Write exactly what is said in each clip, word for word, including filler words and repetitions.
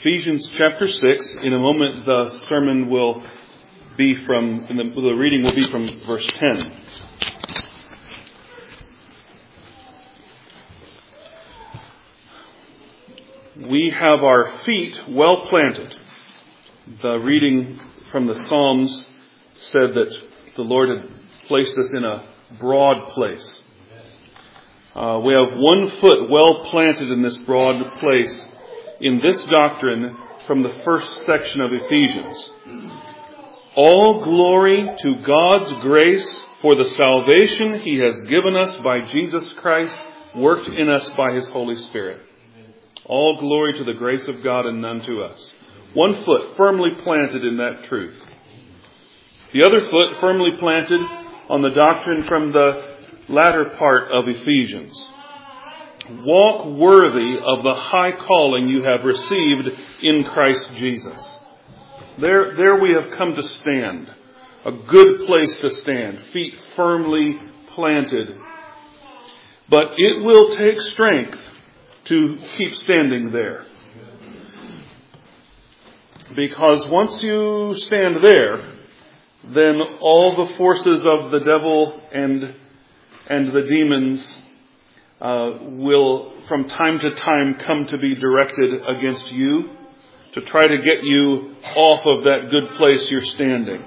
Ephesians chapter six. In a moment, the sermon will be from, the, the reading will be from verse ten. We have our feet well planted. The reading from the Psalms said that the Lord had placed us in a broad place. Uh, we have one foot well planted in this broad place in this doctrine from the first section of Ephesians. All glory to God's grace for the salvation He has given us by Jesus Christ, worked in us by His Holy Spirit. All glory to the grace of God and none to us. One foot firmly planted in that truth. The other foot firmly planted on the doctrine from the latter part of Ephesians. Walk worthy of the high calling you have received in Christ Jesus. There, there we have come to stand. A good place to stand. Feet firmly planted. But it will take strength to keep standing there. Because once you stand there, then all the forces of the devil and and the demons uh, will from time to time come to be directed against you to try to get you off of that good place you're standing.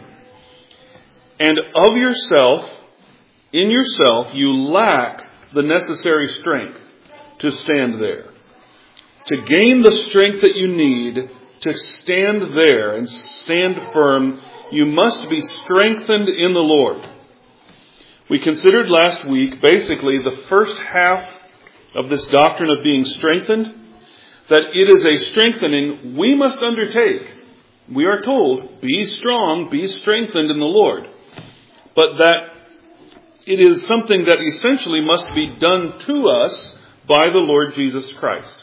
And of yourself, in yourself, you lack the necessary strength to stand there. To gain the strength that you need to stand there and stand firm, you must be strengthened in the Lord. We considered last week basically the first half of this doctrine of being strengthened, that it is a strengthening we must undertake. We are told, be strong, be strengthened in the Lord. But that it is something that essentially must be done to us by the Lord Jesus Christ.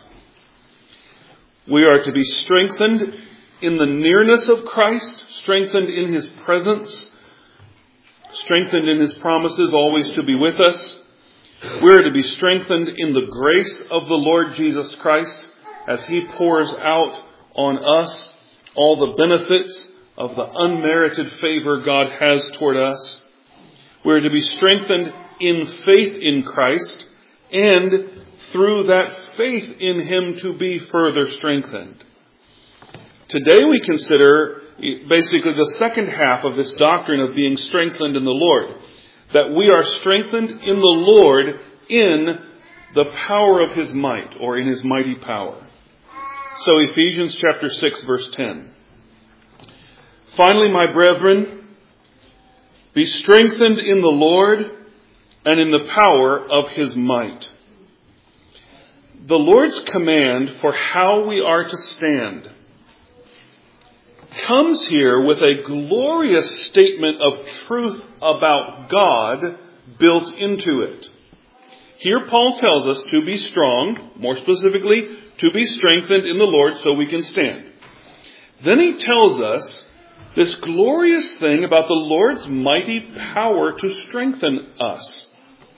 We are to be strengthened in the nearness of Christ, strengthened in His presence, strengthened in His promises always to be with us. We are to be strengthened in the grace of the Lord Jesus Christ as He pours out on us all the benefits of the unmerited favor God has toward us. We are to be strengthened in faith in Christ and through that faith in Him to be further strengthened. Today we consider basically the second half of this doctrine of being strengthened in the Lord. That we are strengthened in the Lord in the power of His might, or in His mighty power. So Ephesians chapter six verse ten. Finally, my brethren, be strengthened in the Lord and in the power of His might. The Lord's command for how we are to stand comes here with a glorious statement of truth about God built into it. Here Paul tells us to be strong, more specifically, to be strengthened in the Lord so we can stand. Then he tells us this glorious thing about the Lord's mighty power to strengthen us.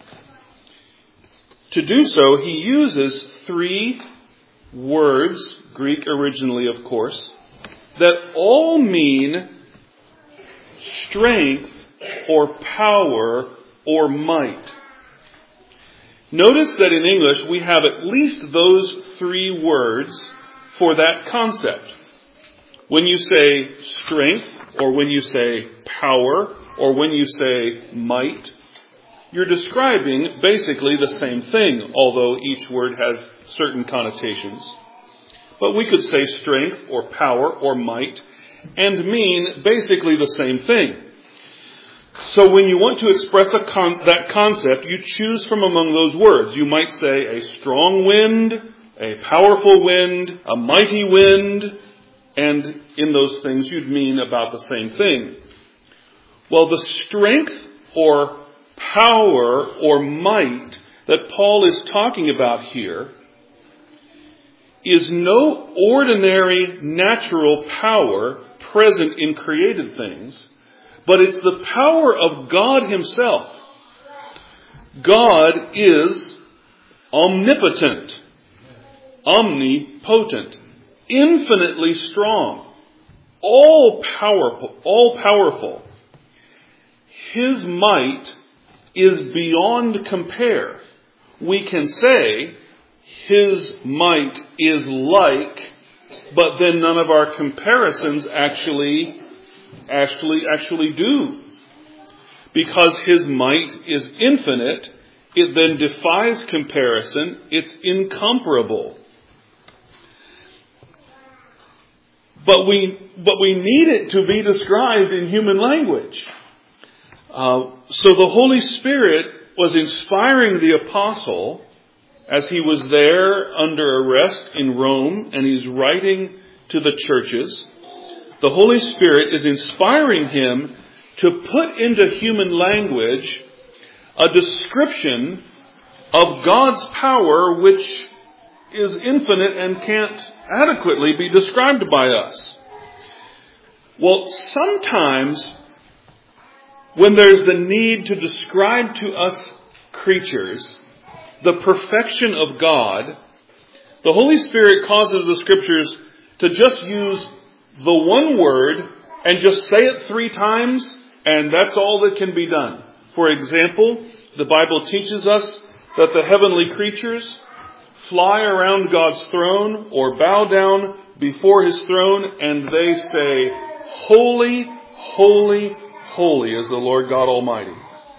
To do so, he uses three words, Greek originally, of course, that all mean strength or power or might. Notice that in English we have at least those three words for that concept. When you say strength, or when you say power, or when you say might, you're describing basically the same thing, although each word has certain connotations. But we could say strength or power or might and mean basically the same thing. So when you want to express a con- that concept, you choose from among those words. You might say a strong wind, a powerful wind, a mighty wind, and in those things you'd mean about the same thing. Well, the strength or power or might that Paul is talking about here is no ordinary natural power present in created things, but it's the power of God Himself. God is omnipotent, omnipotent. infinitely strong, all powerful, all powerful. His might is beyond compare. We can say his might is like, but then none of our comparisons actually, actually, actually do. Because his might is infinite, it then defies comparison. It's incomparable. But we, but we need it to be described in human language. Uh, so the Holy Spirit was inspiring the apostle as he was there under arrest in Rome, and he's writing to the churches. The Holy Spirit is inspiring him to put into human language a description of God's power which is infinite and can't adequately be described by us. Well, sometimes when there's the need to describe to us creatures the perfection of God, the Holy Spirit causes the Scriptures to just use the one word and just say it three times, and that's all that can be done. For example, the Bible teaches us that the heavenly creatures fly around God's throne or bow down before his throne, and they say, "Holy, holy, holy is the Lord God Almighty."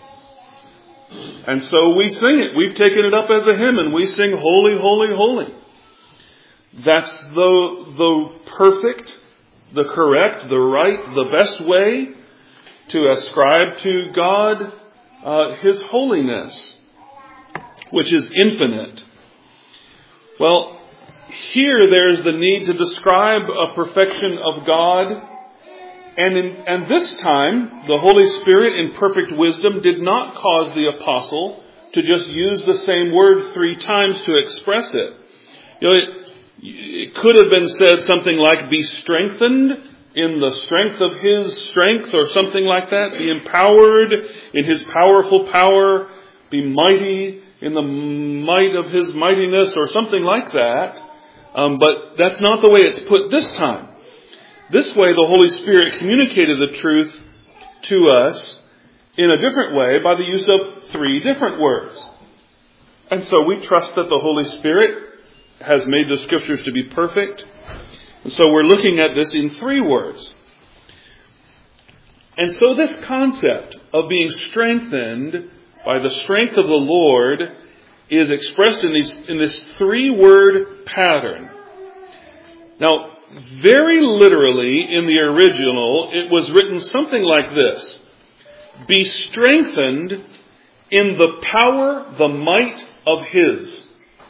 And so we sing it. We've taken it up as a hymn, and we sing, "Holy, holy, holy." That's the, the perfect, the correct, the right, the best way to ascribe to God uh, his holiness, which is infinite. Well, here there's the need to describe a perfection of God. And, in, and this time, the Holy Spirit in perfect wisdom did not cause the apostle to just use the same word three times to express it. You know, it, it could have been said something like, "Be strengthened in the strength of his strength," or something like that. "Be empowered in his powerful power." "Be mighty in the might of his mightiness," or something like that. Um, but that's not the way it's put this time. This way, the Holy Spirit communicated the truth to us in a different way by the use of three different words. And so we trust that the Holy Spirit has made the Scriptures to be perfect. And so we're looking at this in three words. And so this concept of being strengthened by the strength of the Lord is expressed in these in this three-word pattern. Now, very literally in the original, it was written something like this: "Be strengthened in the power, the might of his."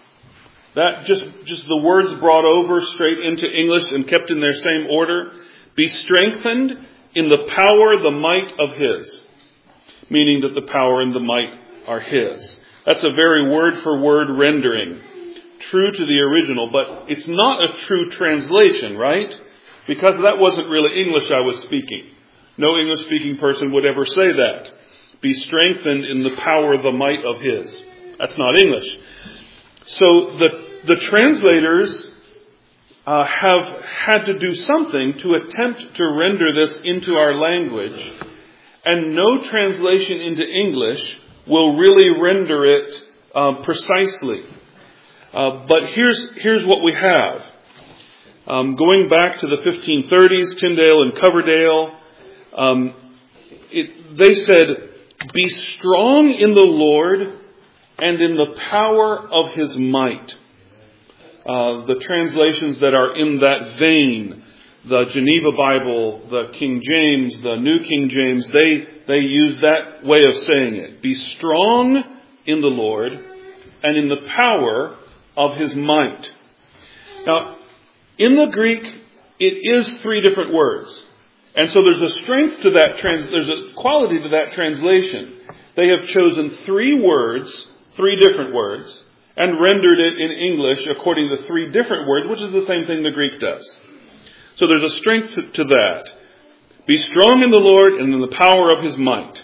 That just, just the words brought over straight into English and kept in their same order. Be strengthened in the power, the might of his. Meaning that the power and the might are his. That's a very word-for-word rendering. True to the original, but it's not a true translation, right? Because that wasn't really English I was speaking. No English-speaking person would ever say that. Be strengthened in the power, the might of his. That's not English. So the, the translators uh, have had to do something to attempt to render this into our language, and no translation into English will really render it uh, precisely. Uh, but here's here's what we have. Um, going back to the fifteen thirties, Tyndale and Coverdale, um, it, they said, "Be strong in the Lord and in the power of his might." Uh, the translations that are in that vein, the Geneva Bible, the King James, the New King James, they, they use that way of saying it. Be strong in the Lord and in the power of his might. Now, in the Greek, it is three different words. And so there's a strength to that, trans, there's a quality to that translation. They have chosen three words, three different words, and rendered it in English according to three different words, which is the same thing the Greek does. So there's a strength to, to that. Be strong in the Lord and in the power of his might.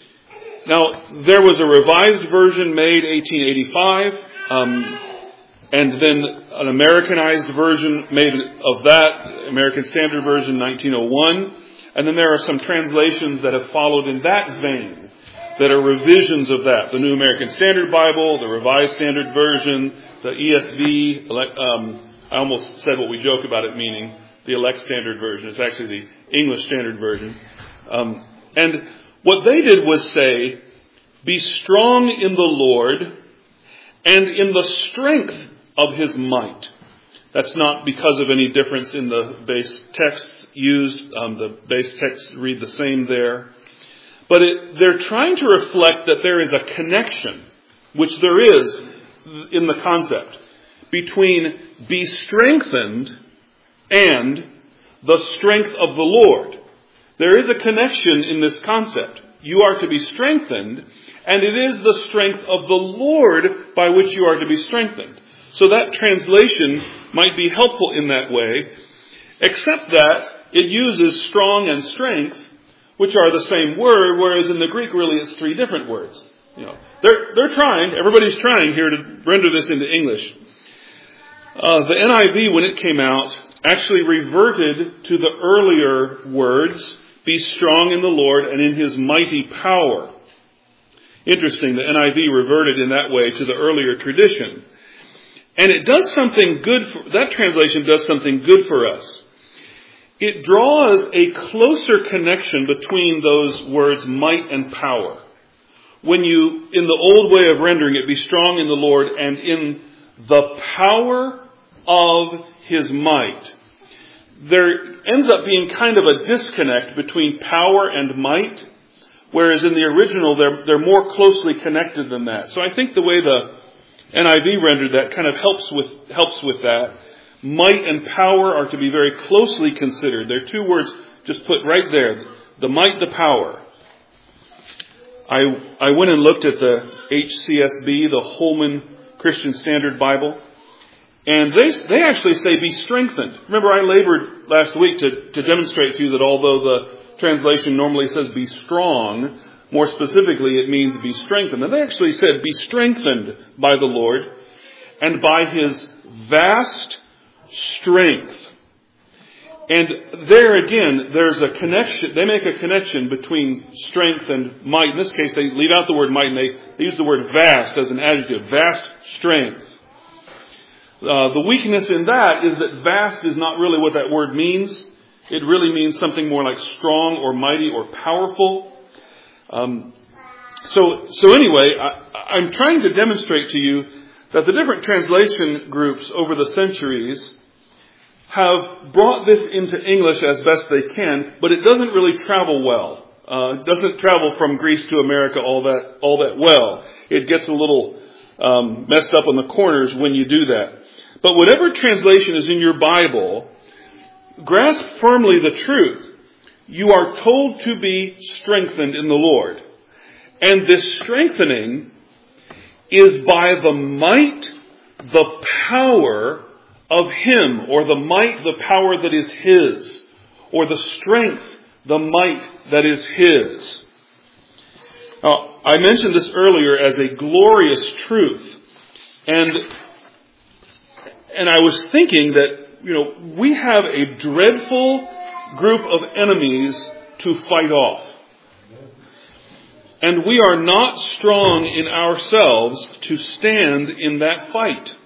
Now, there was a revised version made eighteen eighty-five, um, and then an Americanized version made of that, American Standard Version, nineteen oh one. And then there are some translations that have followed in that vein, that are revisions of that. The New American Standard Bible, the Revised Standard Version, the E S V, um, I almost said what we joke about it meaning, the Elect Standard Version. It's actually the English Standard Version. Um, and what they did was say, be strong in the Lord and in the strength of his might. That's not because of any difference in the base texts used. Um, the base texts read the same there. But it, they're trying to reflect that there is a connection, which there is in the concept, between be strengthened and the strength of the Lord. There is a connection in this concept. You are to be strengthened, and it is the strength of the Lord by which you are to be strengthened. So that translation might be helpful in that way, except that it uses strong and strength, which are the same word, whereas in the Greek really it's three different words. You know, they're they're trying, everybody's trying here to render this into English. Uh, the N I V, when it came out, actually reverted to the earlier words, be strong in the Lord and in his mighty power. Interesting, the N I V reverted in that way to the earlier tradition. And it does something good, for, that translation does something good for us. It draws a closer connection between those words might and power. When you, in the old way of rendering it, be strong in the Lord and in the power of his might, there ends up being kind of a disconnect between power and might, whereas in the original they're, they're more closely connected than that. So I think the way the N I V rendered that kind of helps with helps with that. Might and power are to be very closely considered. They're two words just put right there. The might, the power. I I went and looked at the H C S B, the Holman Christian Standard Bible, and they they actually say be strengthened. Remember, I labored last week to, to demonstrate to you that although the translation normally says be strong, more specifically, it means be strengthened. And they actually said, be strengthened by the Lord and by his vast strength. And there again, there's a connection. They make a connection between strength and might. In this case, they leave out the word might and they, they use the word vast as an adjective. Vast strength. Uh, the weakness in that is that vast is not really what that word means. It really means something more like strong or mighty or powerful. Um, so, so anyway, I, I'm trying to demonstrate to you that the different translation groups over the centuries have brought this into English as best they can, but it doesn't really travel well. Uh, it doesn't travel from Greece to America all that all that well. It gets a little um, messed up on the corners when you do that. But whatever translation is in your Bible, grasp firmly the truth. You are told to be strengthened in the Lord. And this strengthening is by the might, the power of him, or the might, the power that is his, or the strength, the might that is his. Now, I mentioned this earlier as a glorious truth. And, and I was thinking that, you know, we have a dreadful group of enemies to fight off. And we are not strong in ourselves to stand in that fight.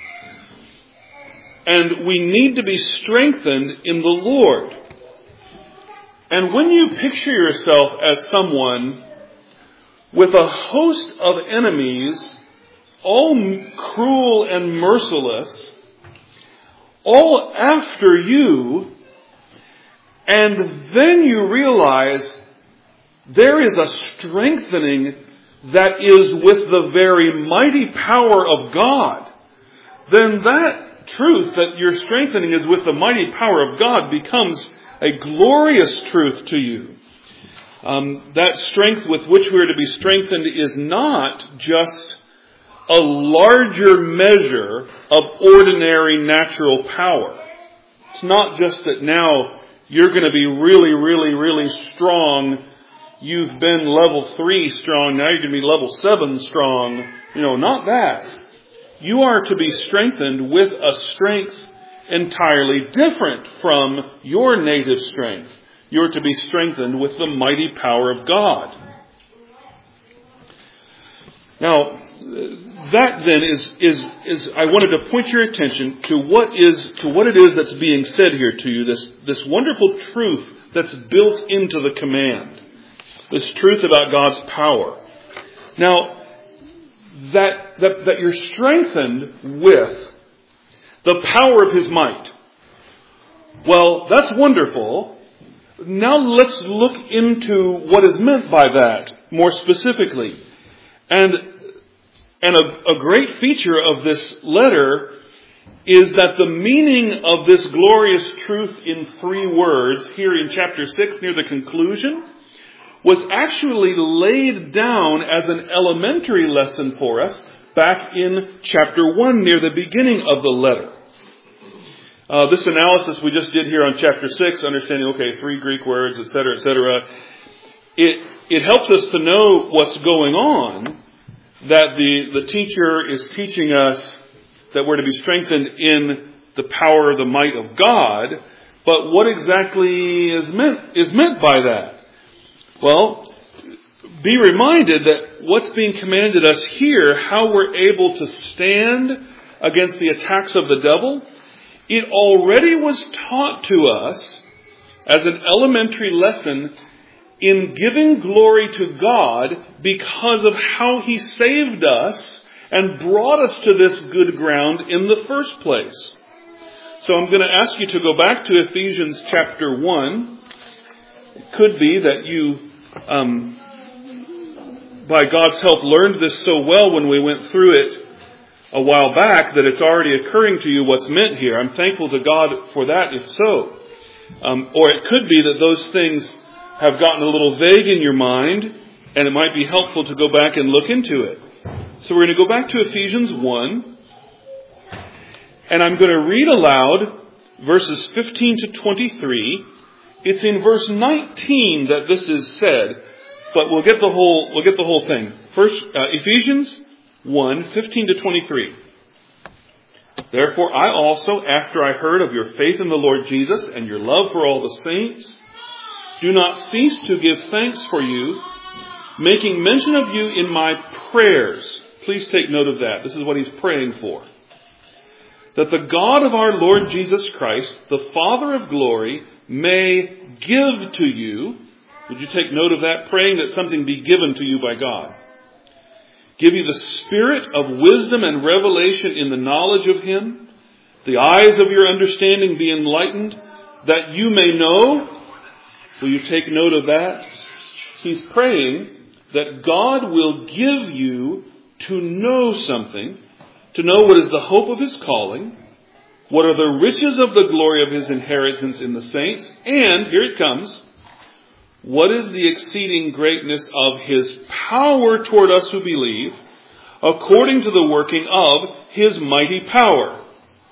And we need to be strengthened in the Lord. And when you picture yourself as someone with a host of enemies, all cruel and merciless, all after you, and then you realize there is a strengthening that is with the very mighty power of God, then that truth that your strengthening is with the mighty power of God becomes a glorious truth to you. Um, that strength with which we are to be strengthened is not just a larger measure of ordinary natural power. It's not just that now you're going to be really, really, really strong. You've been level three strong. Now you're going to be level seven strong. You know, not that. you are to be strengthened with a strength entirely different from your native strength. You're to be strengthened with the mighty power of God. Now, that then is, is, is, I wanted to point your attention to what is, to what it is that's being said here to you, this, this wonderful truth that's built into the command. This truth about God's power. Now, that, that, that you're strengthened with the power of His might. Well, that's wonderful. Now let's look into what is meant by that more specifically. And, and a, a great feature of this letter is that the meaning of this glorious truth in three words here in chapter six near the conclusion was actually laid down as an elementary lesson for us back in chapter one near the beginning of the letter. Uh, this analysis we just did here on chapter six, understanding, okay, three Greek words, et cetera, et cetera, it, it helps us to know what's going on, that the, the teacher is teaching us that we're to be strengthened in the power, the might of God, but what exactly is meant, is meant by that? Well, be reminded that what's being commanded us here, how we're able to stand against the attacks of the devil, it already was taught to us as an elementary lesson in giving glory to God because of how He saved us and brought us to this good ground in the first place. So I'm going to ask you to go back to Ephesians chapter one. It could be that you, um, by God's help, learned this so well when we went through it a while back that it's already occurring to you what's meant here. I'm thankful to God for that, if so. Um, or it could be that those things have gotten a little vague in your mind, and it might be helpful to go back and look into it. So we're going to go back to Ephesians one, and I'm going to read aloud verses fifteen to twenty-three. It's in verse nineteen that this is said, but we'll get the whole we'll get the whole thing. First, uh, Ephesians one, fifteen to twenty-three. Therefore I also, after I heard of your faith in the Lord Jesus and your love for all the saints, do not cease to give thanks for you, making mention of you in my prayers. Please take note of that. This is what he's praying for. That the God of our Lord Jesus Christ, the Father of glory, may give to you. Would you take note of that? Praying that something be given to you by God. Give you the spirit of wisdom and revelation in the knowledge of Him. The eyes of your understanding be enlightened, that you may know. Will you take note of that? He's praying that God will give you to know something, to know what is the hope of His calling, what are the riches of the glory of His inheritance in the saints, and, here it comes, what is the exceeding greatness of His power toward us who believe, according to the working of His mighty power,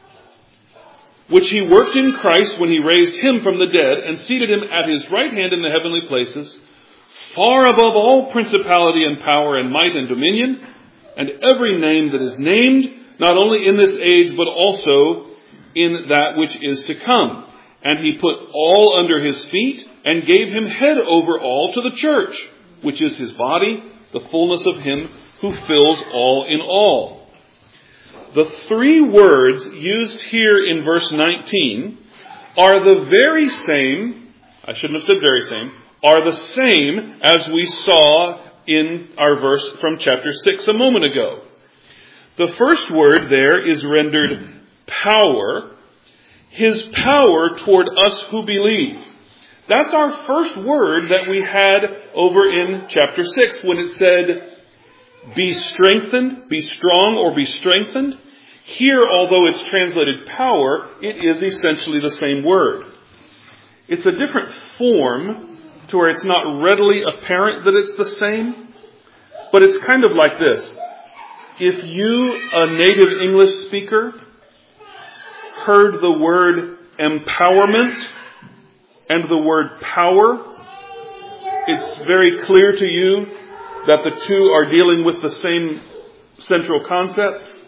which He worked in Christ when He raised Him from the dead and seated Him at His right hand in the heavenly places, far above all principality and power and might and dominion, and every name that is named, not only in this age, but also in that which is to come. And He put all under His feet and gave Him head over all to the church, which is His body, the fullness of Him who fills all in all. The three words used here in verse nineteen are the very same, I shouldn't have said very same, are the same as we saw in our verse from chapter six a moment ago. The first word there is rendered power. His power toward us who believe. That's our first word that we had over in chapter six when it said, be strengthened, be strong, or be strengthened. Here, although it's translated power, it is essentially the same word. It's a different form to where it's not readily apparent that it's the same, but it's kind of like this. If you, a native English speaker, heard the word empowerment and the word power, it's very clear to you that the two are dealing with the same central concept.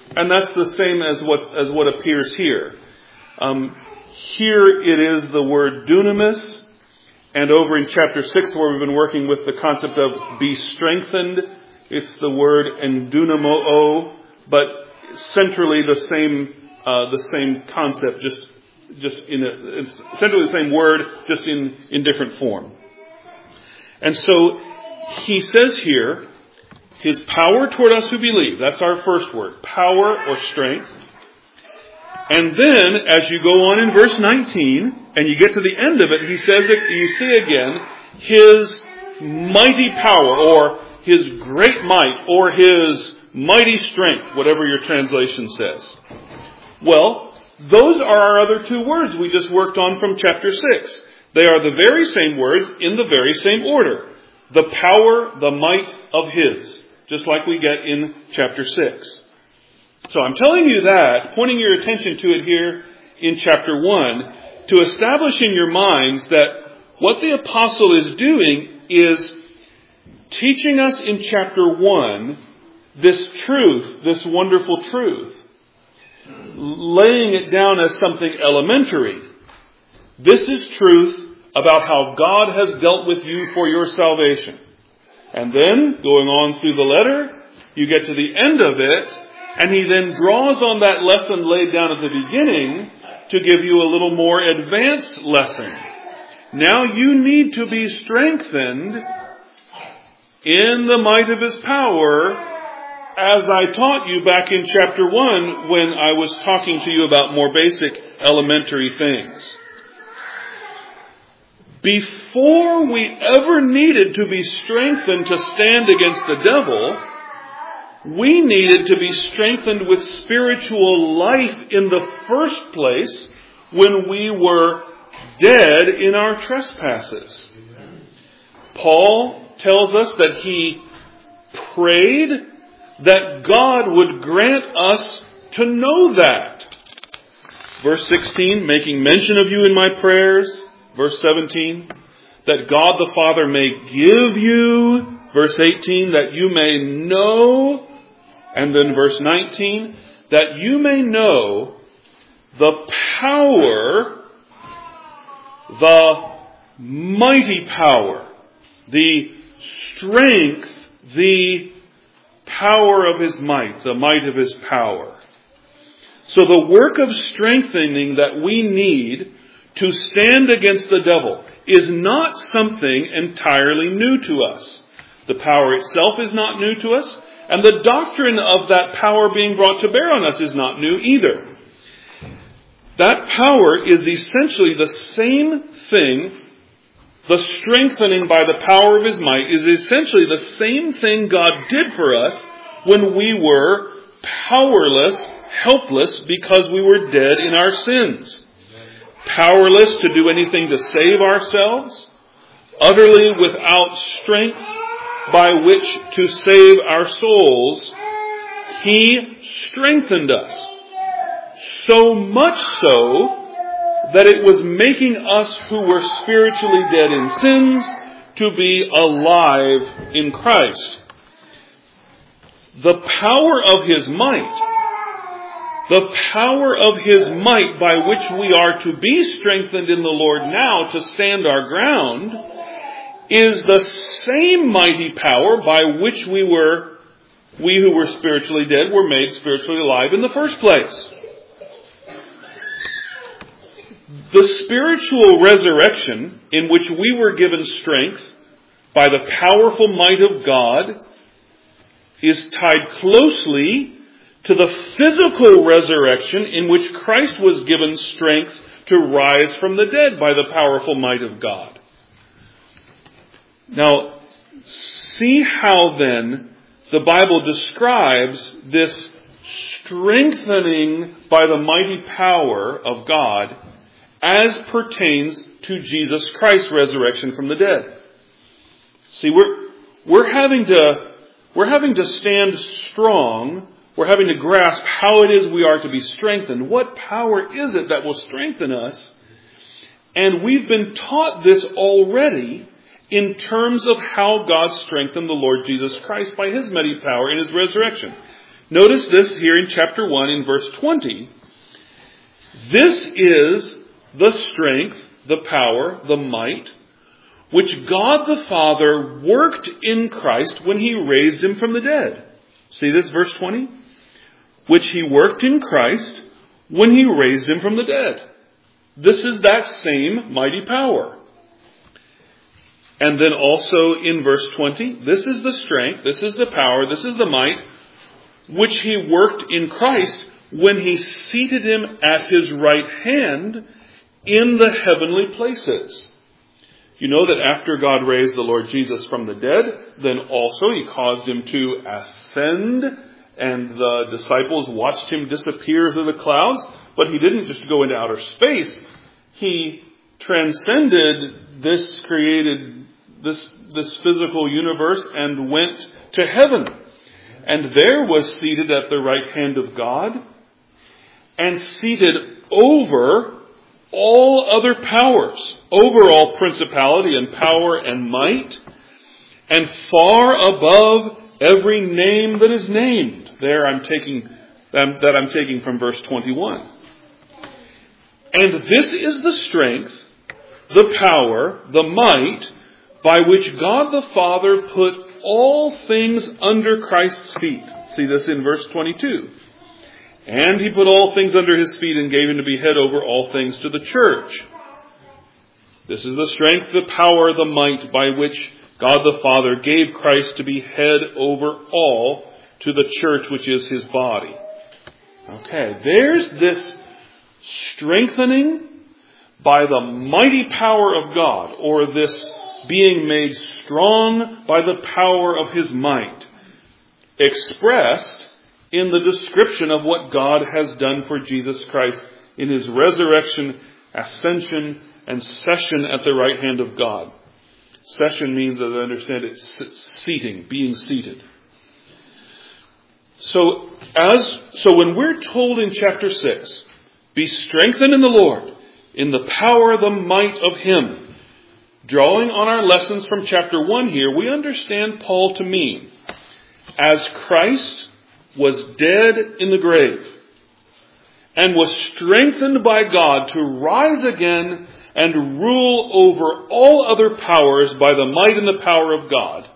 And that's the same as what, as what appears here. Um, here it is the word dunamis. And over in chapter six, where we've been working with the concept of be strengthened, it's the word endunamo, but centrally the same, uh, the same concept, just, just in a, it's centrally the same word, just in, in different form. And so, he says here, his power toward us who believe. That's our first word. Power or strength. And then, as you go on in verse nineteen, and you get to the end of it, he says that you see again, his mighty power, or his great might, or his mighty strength, whatever your translation says. Well, those are our other two words we just worked on from chapter six. They are the very same words in the very same order. The power, the might of his. Just like we get in chapter six. So I'm telling you that, pointing your attention to it here in chapter one, to establish in your minds that what the apostle is doing is teaching us in chapter one this truth, this wonderful truth. Laying it down as something elementary. This is truth about how God has dealt with you for your salvation. And then, going on through the letter, you get to the end of it, and he then draws on that lesson laid down at the beginning to give you a little more advanced lesson. Now you need to be strengthened in the might of his power, as I taught you back in chapter one when I was talking to you about more basic elementary things. Before we ever needed to be strengthened to stand against the devil, we needed to be strengthened with spiritual life in the first place when we were dead in our trespasses. Paul tells us that he prayed that God would grant us to know that. Verse sixteen, making mention of you in my prayers. Verse seventeen, that God the Father may give you. Verse eighteen, that you may know. And then verse nineteen, that you may know the power, the mighty power, the strength, the power of his might, the might of his power. So the work of strengthening that we need to stand against the devil is not something entirely new to us. The power itself is not new to us, and the doctrine of that power being brought to bear on us is not new either. That power is essentially the same thing. The strengthening by the power of his might is essentially the same thing God did for us when we were powerless, helpless, because we were dead in our sins. Powerless to do anything to save ourselves, utterly without strength by which to save our souls, he strengthened us. So much so that it was making us who were spiritually dead in sins to be alive in Christ. The power of his might, the power of his might by which we are to be strengthened in the Lord now to stand our ground, is the same mighty power by which we were, we who were spiritually dead, were made spiritually alive in the first place. The spiritual resurrection in which we were given strength by the powerful might of God is tied closely to the physical resurrection in which Christ was given strength to rise from the dead by the powerful might of God. Now, see how then the Bible describes this strengthening by the mighty power of God as pertains to Jesus Christ's resurrection from the dead. See, we're, we're having to, we're having to stand strong. We're having to grasp how it is we are to be strengthened. What power is it that will strengthen us? And we've been taught this already in terms of how God strengthened the Lord Jesus Christ by his mighty power in his resurrection. Notice this here in chapter one in verse twenty. This is the strength, the power, the might, which God the Father worked in Christ when he raised him from the dead. See this, verse twenty? Which he worked in Christ when he raised him from the dead. This is that same mighty power. And then also in verse twenty, this is the strength, this is the power, this is the might, which he worked in Christ when he seated him at his right hand in the heavenly places. You know that after God raised the Lord Jesus from the dead, then also he caused him to ascend, and the disciples watched him disappear through the clouds, but he didn't just go into outer space. He transcended this created, this, this physical universe and went to heaven. And there was seated at the right hand of God and seated over all other powers, over all principality and power and might, and far above every name that is named. There I'm taking, um, that I'm taking from verse twenty-one. And this is the strength, the power, the might, by which God the Father put all things under Christ's feet. See this in verse twenty-two. And he put all things under his feet and gave him to be head over all things to the church. This is the strength, the power, the might by which God the Father gave Christ to be head over all to the church, which is his body. Okay, there's this strengthening by the mighty power of God, or this being made strong by the power of his might, expressed in the description of what God has done for Jesus Christ in his resurrection, ascension, and session at the right hand of God. Session means, as I understand it, seating, being seated. So, as so when we're told in chapter six, be strengthened in the Lord, in the power, the might of him, drawing on our lessons from chapter one here, we understand Paul to mean, as Christ was dead in the grave and was strengthened by God to rise again and rule over all other powers by the might and the power of God.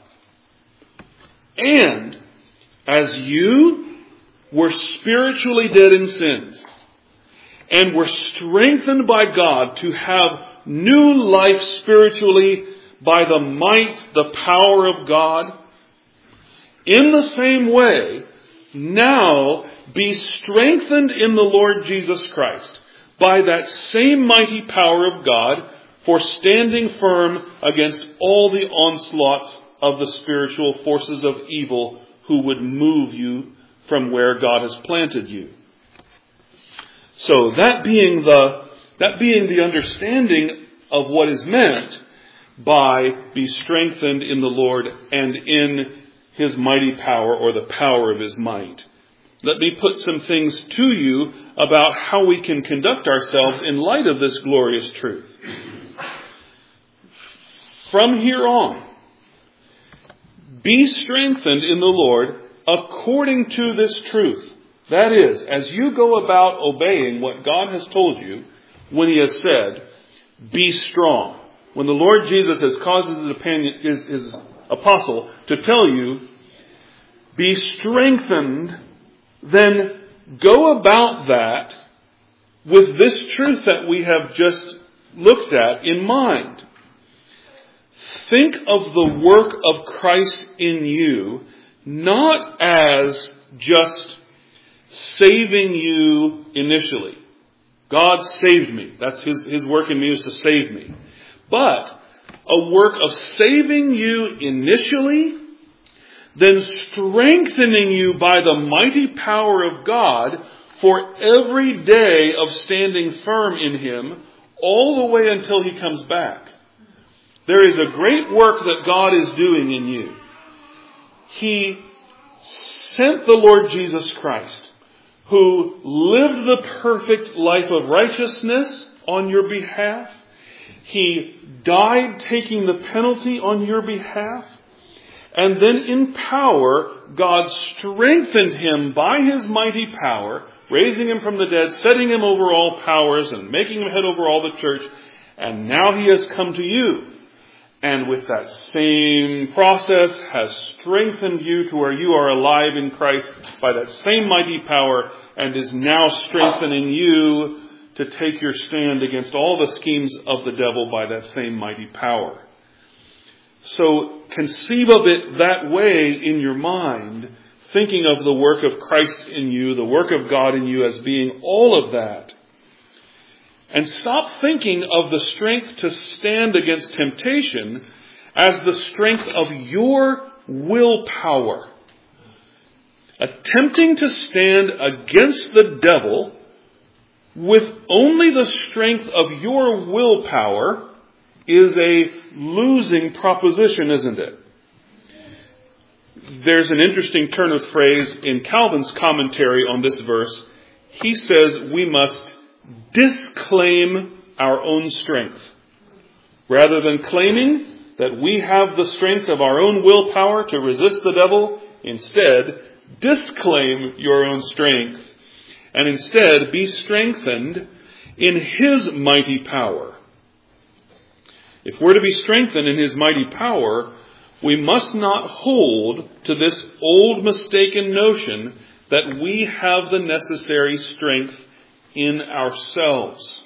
And as you were spiritually dead in sins and were strengthened by God to have new life spiritually by the might, the power of God, in the same way, now be strengthened in the Lord Jesus Christ by that same mighty power of God for standing firm against all the onslaughts of the spiritual forces of evil who would move you from where God has planted you. So that being the, that being the understanding of what is meant by be strengthened in the Lord and in his mighty power, or the power of his might. Let me put some things to you about how we can conduct ourselves in light of this glorious truth. From here on, be strengthened in the Lord according to this truth. That is, as you go about obeying what God has told you, when he has said, be strong. When the Lord Jesus has caused his, his apostle to tell you, be strengthened, then go about that with this truth that we have just looked at in mind. Think of the work of Christ in you, not as just saving you initially. God saved me. That's his, his work in me is to save me. But a work of saving you initially, then strengthening you by the mighty power of God for every day of standing firm in him all the way until he comes back. There is a great work that God is doing in you. He sent the Lord Jesus Christ, who lived the perfect life of righteousness on your behalf. He died taking the penalty on your behalf. And then in power, God strengthened him by his mighty power, raising him from the dead, setting him over all powers, and making him head over all the church. And now he has come to you. And with that same process has strengthened you to where you are alive in Christ by that same mighty power, and is now strengthening you to take your stand against all the schemes of the devil by that same mighty power. So conceive of it that way in your mind, thinking of the work of Christ in you, the work of God in you as being all of that. And stop thinking of the strength to stand against temptation as the strength of your willpower. Attempting to stand against the devil with only the strength of your willpower is a losing proposition, isn't it? There's an interesting turn of phrase in Calvin's commentary on this verse. He says we must disclaim our own strength. Rather than claiming that we have the strength of our own willpower to resist the devil, instead, disclaim your own strength, and instead be strengthened in his mighty power. If we're to be strengthened in his mighty power, we must not hold to this old mistaken notion that we have the necessary strength in ourselves.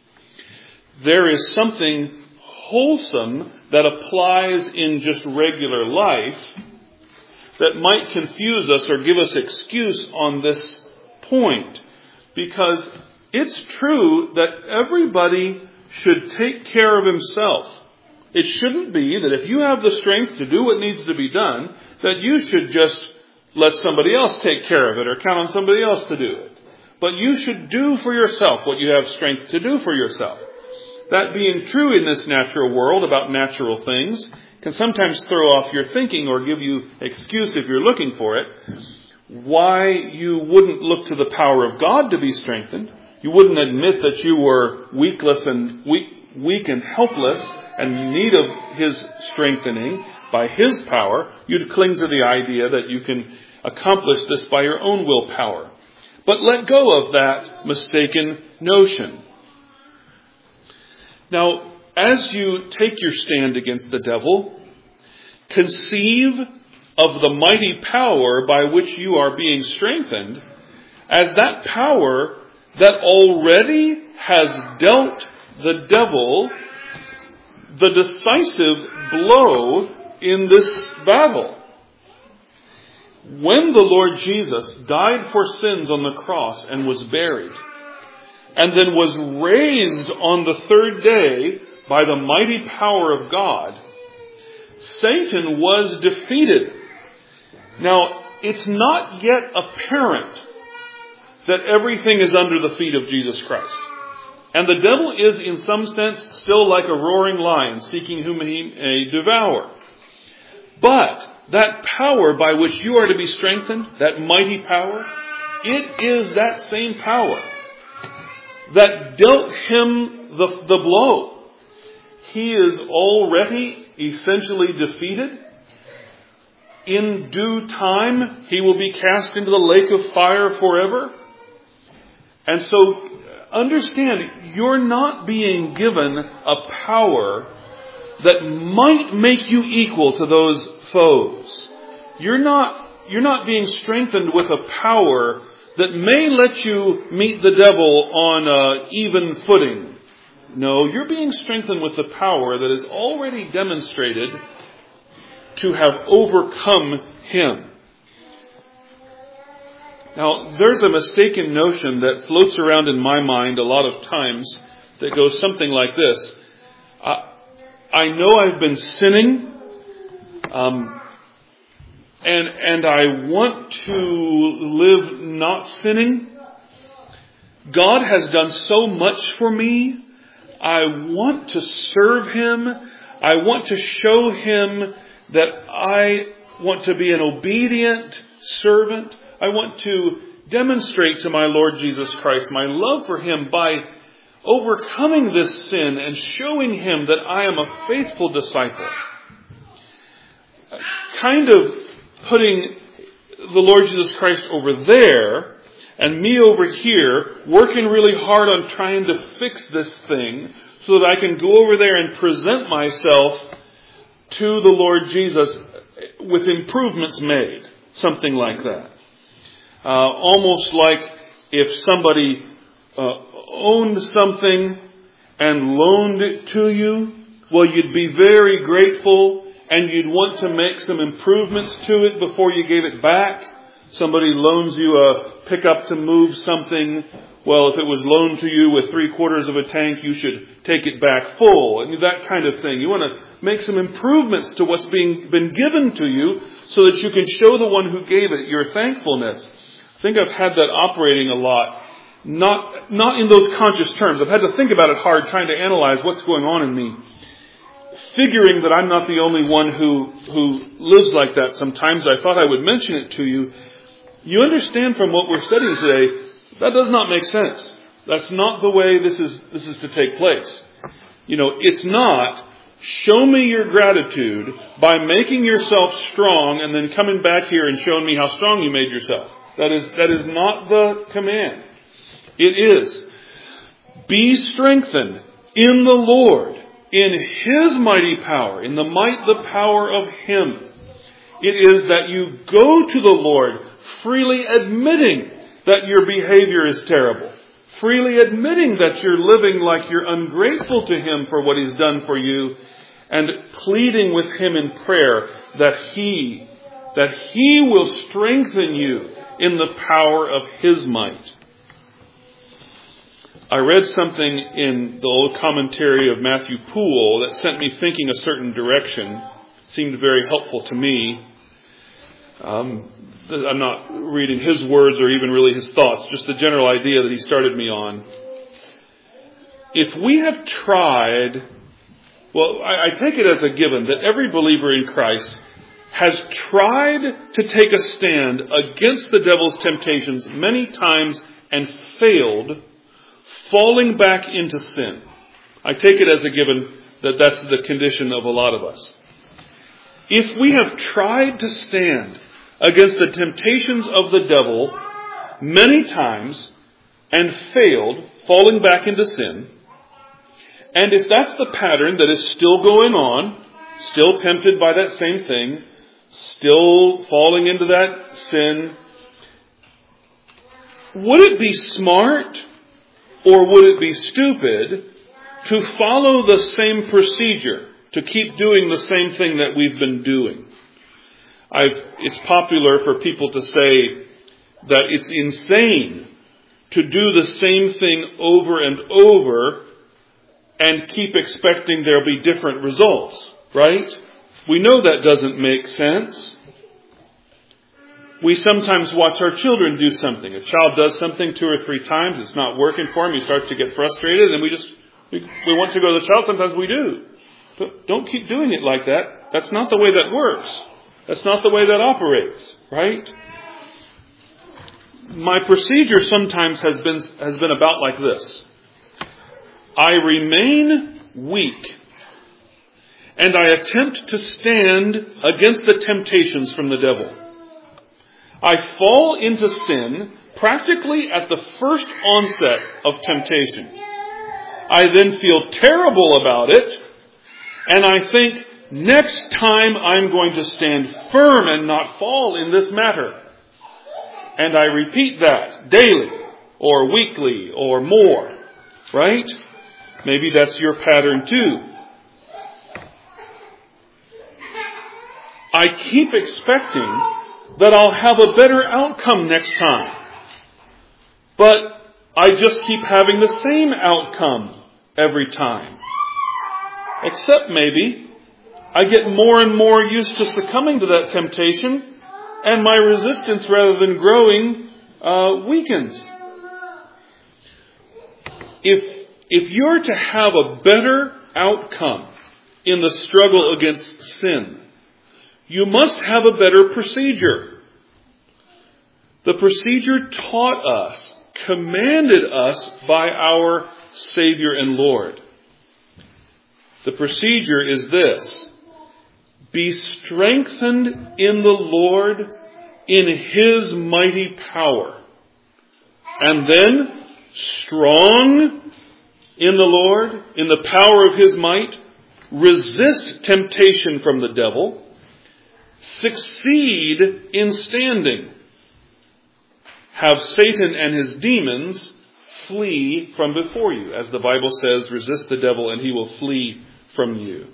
There is something wholesome that applies in just regular life that might confuse us or give us excuse on this point, because it's true that everybody should take care of himself. It shouldn't be that if you have the strength to do what needs to be done, that you should just let somebody else take care of it or count on somebody else to do it. But you should do for yourself what you have strength to do for yourself. That being true in this natural world about natural things can sometimes throw off your thinking or give you excuse if you're looking for it, why you wouldn't look to the power of God to be strengthened. You wouldn't admit that you were weakless and weak, weak and helpless and in need of his strengthening by his power. You'd cling to the idea that you can accomplish this by your own willpower. But let go of that mistaken notion. Now, as you take your stand against the devil, conceive of the mighty power by which you are being strengthened as that power that already has dealt the devil the decisive blow in this battle. When the Lord Jesus died for sins on the cross and was buried, and then was raised on the third day by the mighty power of God, Satan was defeated. Now, it's not yet apparent that everything is under the feet of Jesus Christ. And the devil is, in some sense, still like a roaring lion seeking whom he may devour. But that power by which you are to be strengthened, that mighty power, it is that same power that dealt him the, the blow. He is already essentially defeated. In due time, he will be cast into the lake of fire forever. And so, understand, you're not being given a power that might make you equal to those foes. You're not, you're not being strengthened with a power that may let you meet the devil on an even footing. No, you're being strengthened with the power that is already demonstrated to have overcome him. Now, there's a mistaken notion that floats around in my mind a lot of times that goes something like this. I, I know I've been sinning, um, and and I want to live not sinning. God has done so much for me. I want to serve him. I want to show him that I want to be an obedient servant. I want to demonstrate to my Lord Jesus Christ my love for him by overcoming this sin and showing him that I am a faithful disciple. kind of putting the Lord Jesus Christ over there and me over here, working really hard on trying to fix this thing so that I can go over there and present myself to the Lord Jesus with improvements made. Something like that. Uh, almost like if somebody uh, owned something and loaned it to you, well, you'd be very grateful and you'd want to make some improvements to it before you gave it back. Somebody loans you a pickup to move something. Well, if it was loaned to you with three quarters of a tank, you should take it back full. I mean, that kind of thing. You want to make some improvements to what's being been given to you so that you can show the one who gave it your thankfulness. I think I've had that operating a lot. Not, not in those conscious terms. I've had to think about it hard, trying to analyze what's going on in me. Figuring that I'm not the only one who, who lives like that sometimes, I thought I would mention it to you. You understand from what we're studying today, that does not make sense. That's not the way this is, this is to take place. You know, it's not, show me your gratitude by making yourself strong and then coming back here and showing me how strong you made yourself. That is, that is not the command. It is, be strengthened in the Lord, in His mighty power, in the might, the power of Him. It is that you go to the Lord freely admitting that your behavior is terrible. Freely admitting that you're living like you're ungrateful to Him for what He's done for you. And pleading with Him in prayer that He, that He will strengthen you in the power of His might. I read something in the old commentary of Matthew Poole that sent me thinking a certain direction. It seemed very helpful to me. Um, I'm not reading his words or even really his thoughts, just the general idea that he started me on. If we have tried, well, I, I take it as a given that every believer in Christ has tried to take a stand against the devil's temptations many times and failed, falling back into sin. I take it as a given that that's the condition of a lot of us. If we have tried to stand against the temptations of the devil many times and failed, falling back into sin, and if that's the pattern that is still going on, still tempted by that same thing, still falling into that sin, would it be smart or would it be stupid to follow the same procedure, to keep doing the same thing that we've been doing? I've, it's popular for people to say that it's insane to do the same thing over and over and keep expecting there'll be different results, right? We know that doesn't make sense. We sometimes watch our children do something. A child does something two or three times, it's not working for him, he starts to get frustrated, and we just, we, we want to go to the child, sometimes we do. But don't keep doing it like that. That's not the way that works. That's not the way that operates, right? My procedure sometimes has been, has been about like this. I remain weak, and I attempt to stand against the temptations from the devil. I fall into sin practically at the first onset of temptation. I then feel terrible about it, and I think, next time I'm going to stand firm and not fall in this matter. And I repeat that daily or weekly or more, right? Maybe that's your pattern too. I keep expecting that I'll have a better outcome next time. But I just keep having the same outcome every time. Except maybe I get more and more used to succumbing to that temptation, and my resistance, rather than growing, uh, weakens. If, if you're to have a better outcome in the struggle against sin, you must have a better procedure. The procedure taught us, commanded us by our Savior and Lord. The procedure is this. Be strengthened in the Lord in His mighty power. And then, strong in the Lord, in the power of His might, resist temptation from the devil. Succeed in standing. Have Satan and his demons flee from before you. As the Bible says, resist the devil and he will flee from you.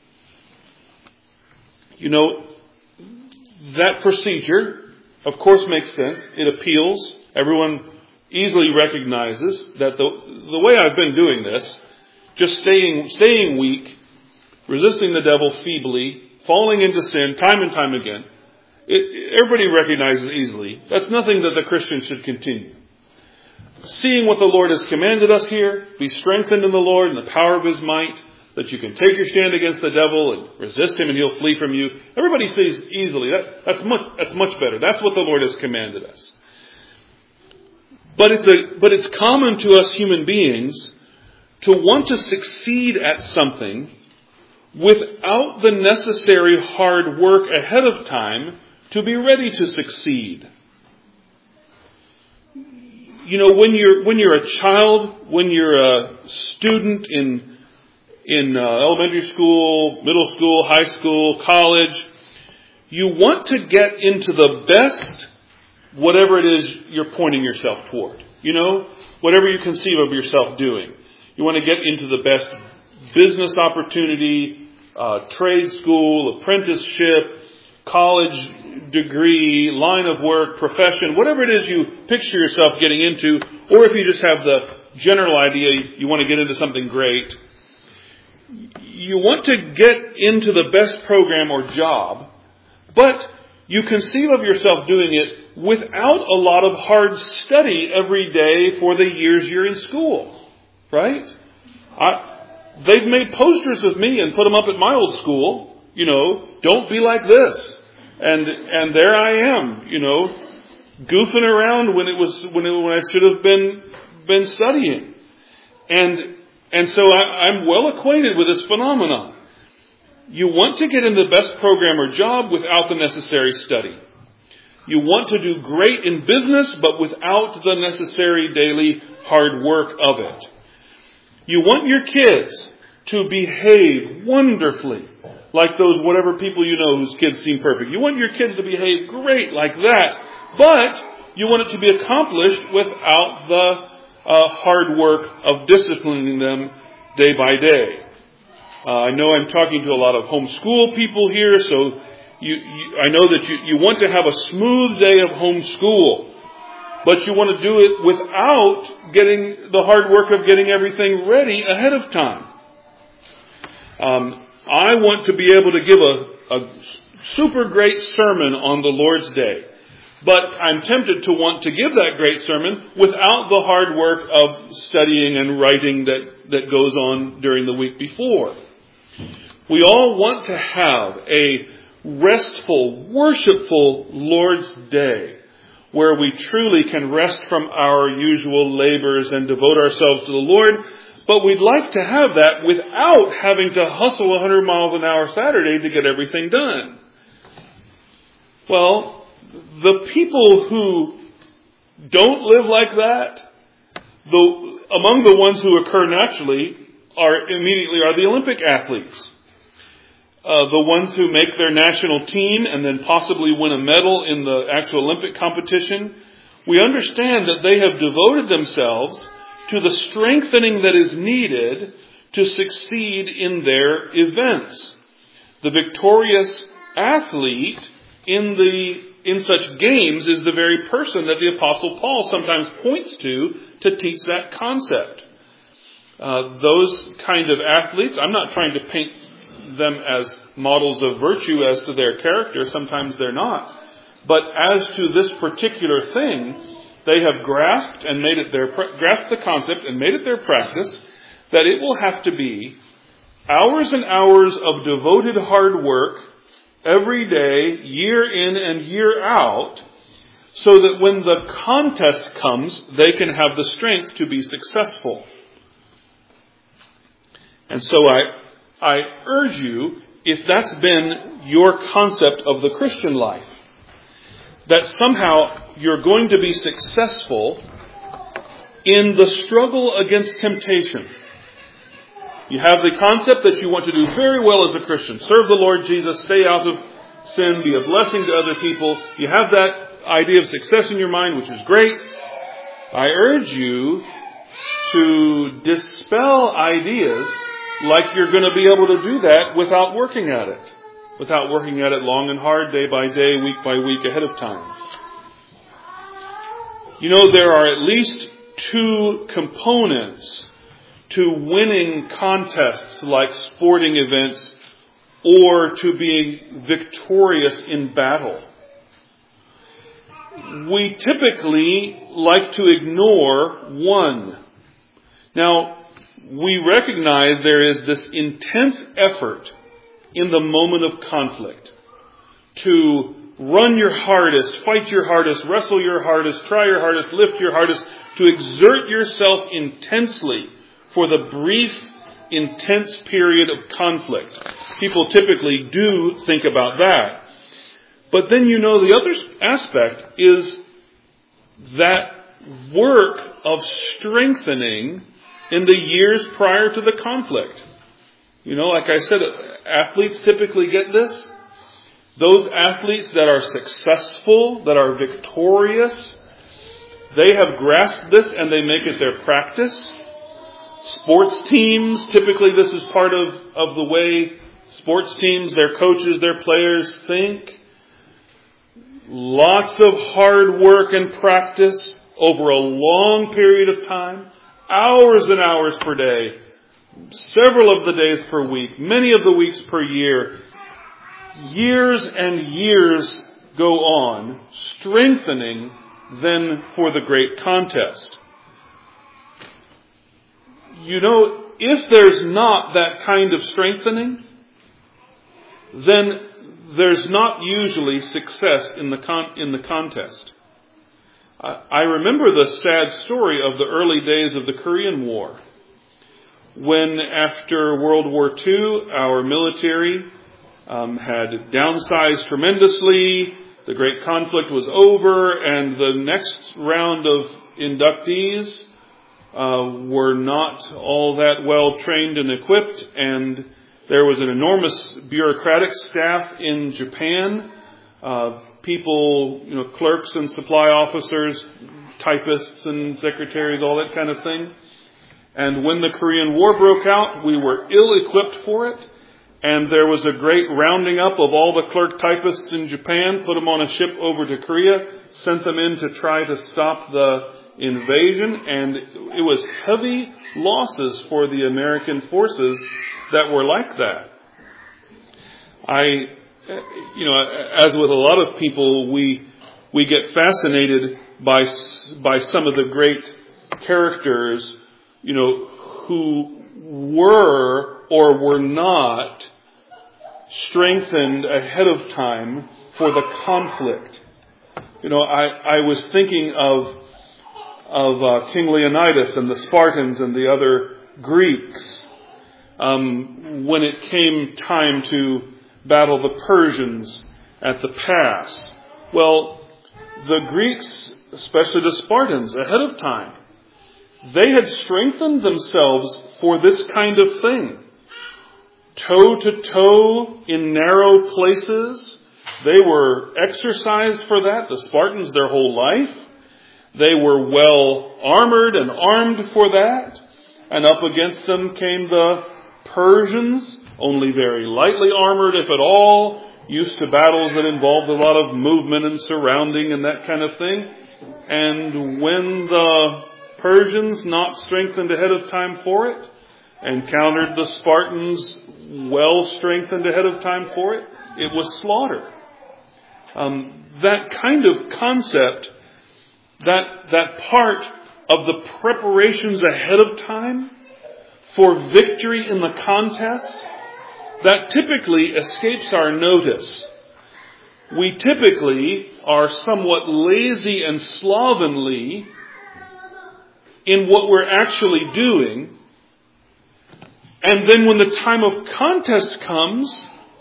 You know, that procedure, of course, makes sense. It appeals. Everyone easily recognizes that the, the way I've been doing this, just staying, staying weak, resisting the devil feebly, falling into sin time and time again, it, everybody recognizes easily that's nothing that the Christian should continue. Seeing what the Lord has commanded us here, be strengthened in the Lord and the power of His might, that you can take your stand against the devil and resist him and he'll flee from you. Everybody sees easily. That, that's much, that's much better. That's what the Lord has commanded us. But it's a, but it's common to us human beings to want to succeed at something without the necessary hard work ahead of time to be ready to succeed. You know, when you're, when you're a child, when you're a student in, in uh, elementary school, middle school, high school, college, you want to get into the best whatever it is you're pointing yourself toward. You know, whatever you conceive of yourself doing. You want to get into the best business opportunity, uh, trade school, apprenticeship, college degree, line of work, profession, whatever it is you picture yourself getting into, or if you just have the general idea you want to get into something great, you want to get into the best program or job, but you conceive of yourself doing it without a lot of hard study every day for the years you're in school, right? I, they've made posters of me and put them up at my old school, you know, don't be like this. And, and there I am, you know, goofing around when it was, when it, when I should have been, been studying. And, and so I, I'm well acquainted with this phenomenon. You want to get in the best program or job without the necessary study. You want to do great in business, but without the necessary daily hard work of it. You want your kids to behave wonderfully, like those whatever people you know whose kids seem perfect. You want your kids to behave great like that, but you want it to be accomplished without the uh, hard work of disciplining them day by day. Uh, I know I'm talking to a lot of homeschool people here, so you, you, I know that you, you want to have a smooth day of homeschool, but you want to do it without getting the hard work of getting everything ready ahead of time. Um, I want to be able to give a, a super great sermon on the Lord's Day, but I'm tempted to want to give that great sermon without the hard work of studying and writing that, that goes on during the week before. We all want to have a restful, worshipful Lord's Day where we truly can rest from our usual labors and devote ourselves to the Lord. But we'd like to have that without having to hustle one hundred miles an hour Saturday to get everything done. Well, the people who don't live like that, the, among the ones who occur naturally, are immediately are the Olympic athletes. Uh, the ones who make their national team and then possibly win a medal in the actual Olympic competition. We understand that they have devoted themselves to the strengthening that is needed to succeed in their events. The victorious athlete in the in such games is the very person that the Apostle Paul sometimes points to to teach that concept. Uh, those kind of athletes, I'm not trying to paint them as models of virtue as to their character. Sometimes they're not. But as to this particular thing, they have grasped and made it their grasped the concept and made it their practice that it will have to be hours and hours of devoted hard work every day, year in and year out, so that when the contest comes, they can have the strength to be successful. And so I, I urge you, if that's been your concept of the Christian life, that somehow you're going to be successful in the struggle against temptation. You have the concept that you want to do very well as a Christian. Serve the Lord Jesus, stay out of sin, be a blessing to other people. You have that idea of success in your mind, which is great. I urge you to dispel ideas like you're going to be able to do that without working at it. Without working at it long and hard, day by day, week by week, ahead of time. You know, there are at least two components to winning contests like sporting events or to being victorious in battle. We typically like to ignore one. Now, we recognize there is this intense effort in the moment of conflict to run your hardest, fight your hardest, wrestle your hardest, try your hardest, lift your hardest, to exert yourself intensely for the brief, intense period of conflict. People typically do think about that. But then you know the other aspect is that work of strengthening in the years prior to the conflict. You know, like I said, athletes typically get this. Those athletes that are successful, that are victorious, they have grasped this and they make it their practice. Sports teams, typically this is part of, of the way sports teams, their coaches, their players think. Lots of hard work and practice over a long period of time. Hours and hours per day. Several of the days per week. Many of the weeks per year. Years and years go on, strengthening then for the great contest. You know, if there's not that kind of strengthening, then there's not usually success in the con- in the contest. I, I remember the sad story of the early days of the Korean War, when after World War Two, our military um, had downsized tremendously. The great conflict was over, and the next round of inductees uh, were not all that well trained and equipped, and there was an enormous bureaucratic staff in Japan, uh, people, you know, clerks and supply officers, typists and secretaries, all that kind of thing. And when the Korean War broke out, we were ill-equipped for it. And there was a great rounding up of all the clerk typists in Japan, put them on a ship over to Korea, sent them in to try to stop the invasion. And it was heavy losses for the American forces that were like that. I, you know, as with a lot of people, we we get fascinated by by some of the great characters, you know, who were or were not strengthened ahead of time for the conflict. You know, I, I was thinking of of uh, King Leonidas and the Spartans and the other Greeks um, when it came time to battle the Persians at the pass. Well, the Greeks, especially the Spartans, ahead of time, they had strengthened themselves for this kind of thing. Toe to toe in narrow places. They were exercised for that. The Spartans, their whole life. They were well armored and armed for that. And up against them came the Persians, only very lightly armored, if at all, used to battles that involved a lot of movement and surrounding and that kind of thing. And when the Persians, not strengthened ahead of time for it, encountered the Spartans, well strengthened ahead of time for it, it was slaughter. Um, that kind of concept, that that part of the preparations ahead of time for victory in the contest, that typically escapes our notice. We typically are somewhat lazy and slovenly in what we're actually doing. And then when the time of contest comes,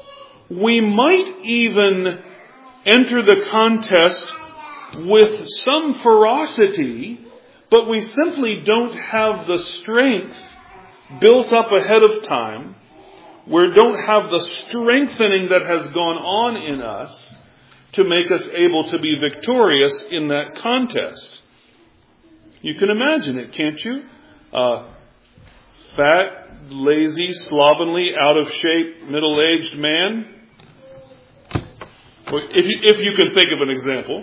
We might even enter the contest with some ferocity, but we simply don't have the strength built up ahead of time. We don't have the strengthening that has gone on in us to make us able to be victorious in that contest. You can imagine it, can't you? Uh, fat, lazy, slovenly, out of shape, middle-aged man. If you, if you can think of an example.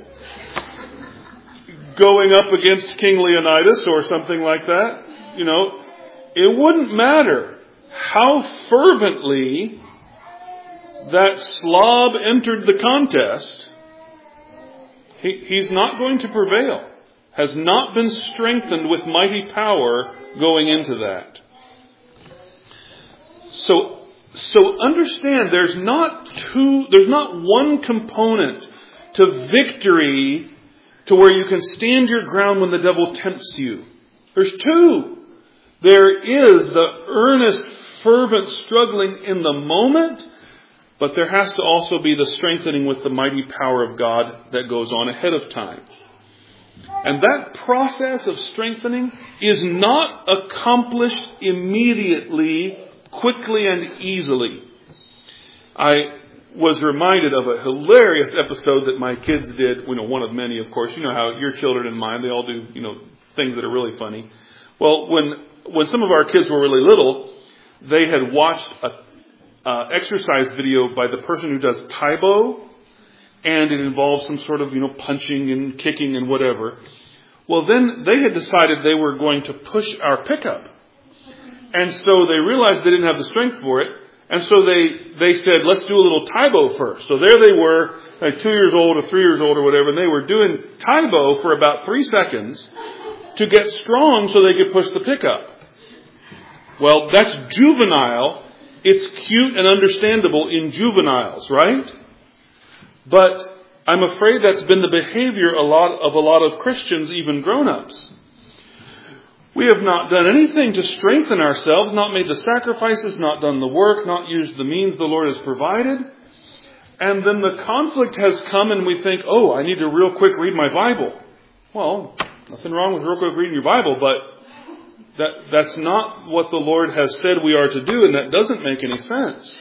Going up against King Leonidas or something like that. You know, it wouldn't matter how fervently that slob entered the contest. He, he's not going to prevail. Has not been strengthened with mighty power going into that. So, so understand there's not two, there's not one component to victory to where you can stand your ground when the devil tempts you. There's two. There is the earnest, fervent struggling in the moment, but there has to also be the strengthening with the mighty power of God that goes on ahead of time. And that process of strengthening is not accomplished immediately, quickly and easily. I was reminded of a hilarious episode that my kids did, you know, one of many, of course. You know how your children and mine, they all do, you know, things that are really funny. Well, when when some of our kids were really little, they had watched a uh, exercise video by the person who does Taibo, and it involves some sort of, you know, punching and kicking and whatever. Well, then they had decided they were going to push our pickup. And so they realized they didn't have the strength for it. And so they, they said, let's do a little Taibo first. So there they were, like two years old or three years old or whatever, and they were doing Taibo for about three seconds to get strong so they could push the pickup. Well, that's juvenile. It's cute and understandable in juveniles, right? But I'm afraid that's been the behavior a lot of a lot of Christians, even grown-ups. We have not done anything to strengthen ourselves, not made the sacrifices, not done the work, not used the means the Lord has provided. And then the conflict has come and we think, oh, I need to real quick read my Bible. Well, nothing wrong with real quick reading your Bible, but that that's not what the Lord has said we are to do, and that doesn't make any sense.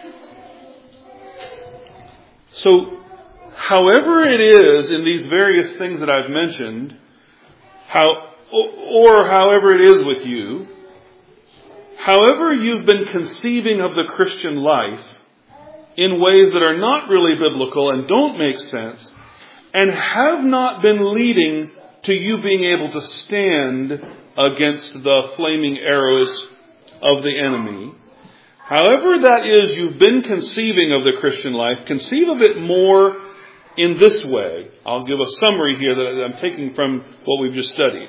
So, however it is in these various things that I've mentioned, how or however it is with you, however you've been conceiving of the Christian life in ways that are not really biblical and don't make sense, and have not been leading to you being able to stand against the flaming arrows of the enemy, however that is you've been conceiving of the Christian life, conceive of it more in this way. I'll give a summary here that I'm taking from what we've just studied.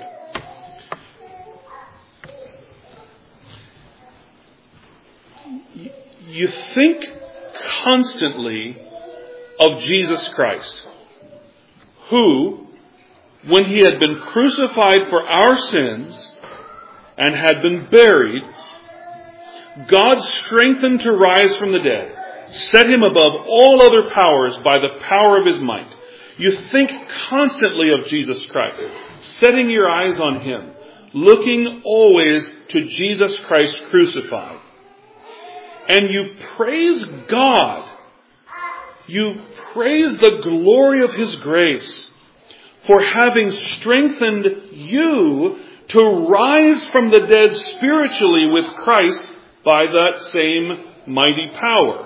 You think constantly of Jesus Christ, who, when he had been crucified for our sins and had been buried, God strengthened to rise from the dead, set him above all other powers by the power of his might. You think constantly of Jesus Christ, setting your eyes on him, looking always to Jesus Christ crucified. And you praise God. You praise the glory of his grace for having strengthened you to rise from the dead spiritually with Christ by that same mighty power.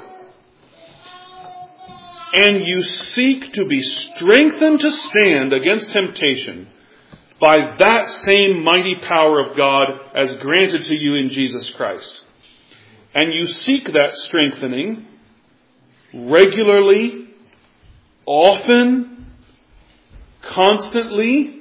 And you seek to be strengthened to stand against temptation by that same mighty power of God as granted to you in Jesus Christ. And you seek that strengthening regularly, often, constantly,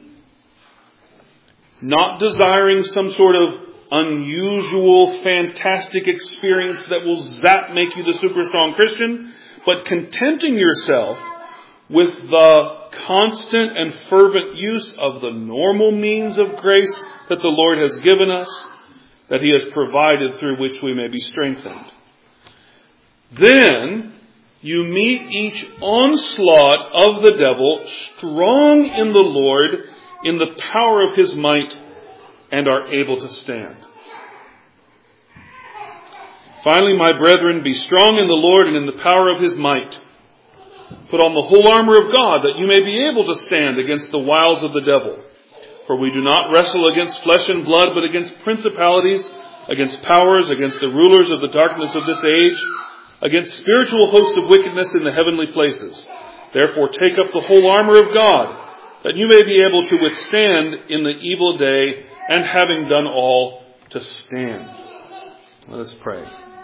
not desiring some sort of unusual, fantastic experience that will zap make you the super strong Christian, but contenting yourself with the constant and fervent use of the normal means of grace that the Lord has given us, that he has provided through which we may be strengthened. Then you meet each onslaught of the devil strong in the Lord, in the power of his might, and are able to stand. Finally, my brethren, be strong in the Lord and in the power of his might. Put on the whole armor of God, that you may be able to stand against the wiles of the devil. For we do not wrestle against flesh and blood, but against principalities, against powers, against the rulers of the darkness of this age, against spiritual hosts of wickedness in the heavenly places. Therefore take up the whole armor of God, that you may be able to withstand in the evil day, and having done all, to stand. Let us pray.